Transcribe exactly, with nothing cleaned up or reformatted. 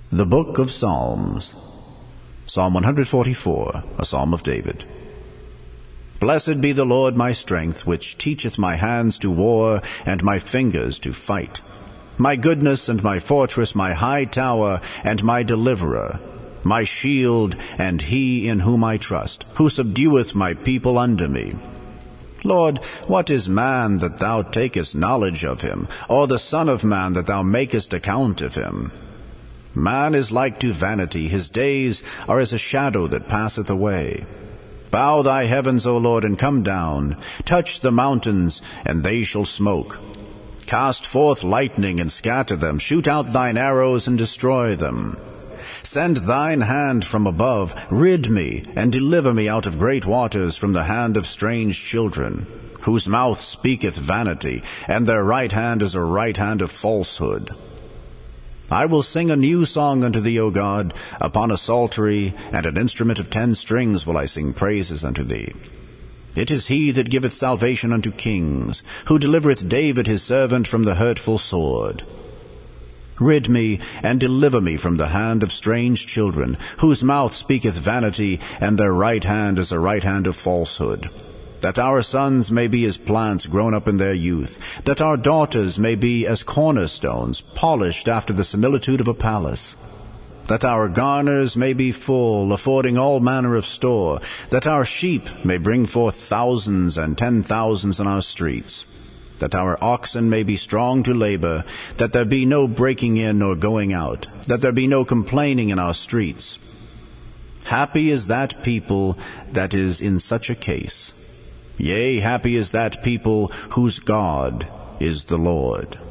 The Book of Psalms. Psalm one forty-four, a psalm of David. Blessed be the Lord my strength, which teacheth my hands to war, and my fingers to fight. My goodness and my fortress, my high tower, and my deliverer, my shield, and he in whom I trust, who subdueth my people under me. Lord, what is man that thou takest knowledge of him, or the son of man that thou makest account of him? Man is like to vanity, his days are as a shadow that passeth away. Bow thy heavens, O Lord, and come down. Touch the mountains, and they shall smoke. Cast forth lightning, and scatter them. Shoot out thine arrows, and destroy them. Send thine hand from above. Rid me, and deliver me out of great waters, from the hand of strange children, whose mouth speaketh vanity, and their right hand is a right hand of falsehood. I will sing a new song unto thee, O God. Upon a psaltery and an instrument of ten strings will I sing praises unto thee. It is he that giveth salvation unto kings, who delivereth David his servant from the hurtful sword. Rid me and deliver me from the hand of strange children, whose mouth speaketh vanity, and their right hand is a right hand of falsehood. That our sons may be as plants grown up in their youth, that our daughters may be as cornerstones, polished after the similitude of a palace. That our garners may be full, affording all manner of store, that our sheep may bring forth thousands and ten thousands in our streets. That our oxen may be strong to labor, that there be no breaking in nor going out, that there be no complaining in our streets. Happy is that people that is in such a case. Yea, happy is that people whose God is the Lord.